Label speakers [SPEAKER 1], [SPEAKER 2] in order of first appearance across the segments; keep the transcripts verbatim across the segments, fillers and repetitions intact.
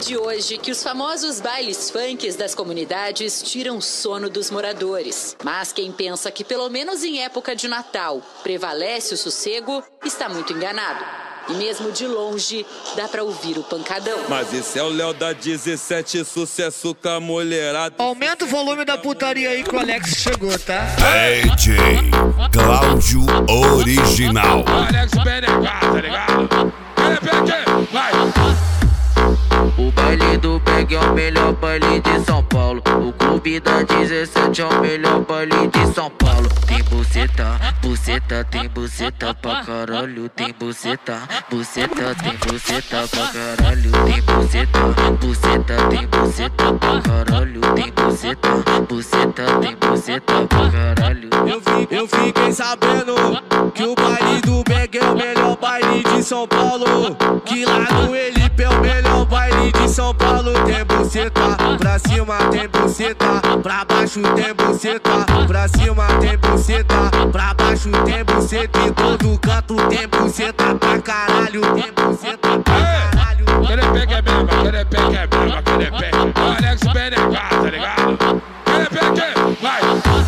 [SPEAKER 1] De hoje que os famosos bailes funks das comunidades tiram o sono dos moradores. Mas quem pensa que pelo menos em época de Natal prevalece o sossego, está muito enganado. E mesmo de longe, dá pra ouvir o pancadão.
[SPEAKER 2] Mas esse é o Léo da dezessete, sucesso com a mulherada.
[SPEAKER 3] Aumenta o volume da putaria aí que o Alex chegou, tá?
[SPEAKER 4] D J Cláudio Original.
[SPEAKER 2] Alex B N H, tá ligado? Vai!
[SPEAKER 5] O baile do Bag é o melhor baile de São Paulo. O clube da dezessete é o melhor baile de São Paulo. Tem buceta, buceta, tem buceta pra caralho. Tem buceta, buceta, tem buceta pra caralho. Tem buceta, buceta, tem buceta pra caralho. Tem buceta, buceta, tem buceta pra caralho.
[SPEAKER 6] Eu, fi, eu fiquei sabendo que o baile do Bag é o melhor baile de São Paulo. Que lá no Elipe é o melhor baile de São Paulo. Tem buceta, pra cima tem buceta, pra baixo tem buceta, pra cima tem buceta, pra baixo tem buceta, em todo canto tem buceta pra caralho. Tem buceta pra caralho.
[SPEAKER 2] Querepeque é mesmo, querepeque é mesmo, querepeque. Alex B N H, tá ligado? Querepeque, vai!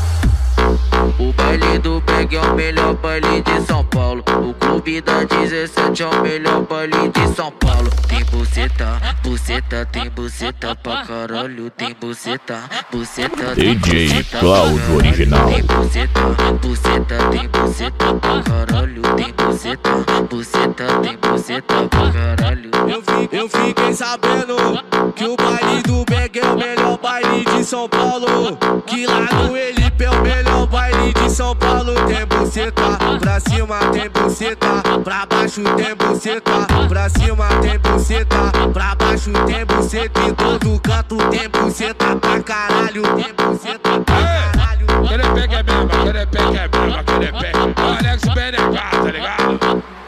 [SPEAKER 5] O baile do Bag é o melhor baile de São Paulo. O clube da dezessete é o melhor baile de São Paulo. Tem buceta, buceta, tem buceta pra caralho. Tem buceta, buceta, tem
[SPEAKER 4] D J
[SPEAKER 5] buceta
[SPEAKER 4] Cláudio Original.
[SPEAKER 5] Tem buceta, buceta, tem buceta pra caralho. Tem buceta, buceta, tem buceta pra caralho.
[SPEAKER 6] Eu, fi, eu fiquei sabendo que o baile do Bag é o melhor baile de São Paulo. Que lá no Elipe é o melhor baile de São Paulo. Tem buceta, pra cima tem buceta, pra baixo tem buceta, pra cima tem buceta, pra baixo tem buceta, em todo canto tem buceta pra caralho. Tem buceta pra caralho.
[SPEAKER 2] Querepeque é mesmo, querepeque é mesmo, querepeque. Alex B N H, tá ligado?